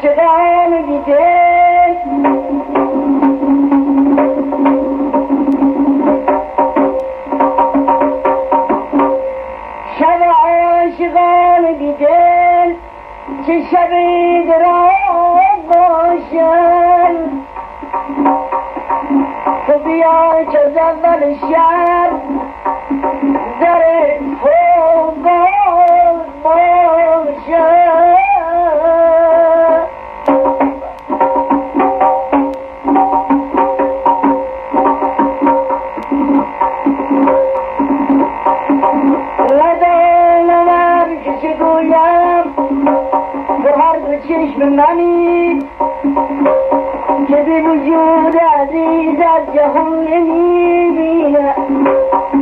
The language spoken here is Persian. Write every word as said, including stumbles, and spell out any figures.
عاشقان بیدل شب عاشقان بیدل چه شبی دراز باشد تو بیا که از اول شب در تو باز باشد ندانم که چه گویم به هر دو چشم منی که به وجود عزیز از جهان نمیبینم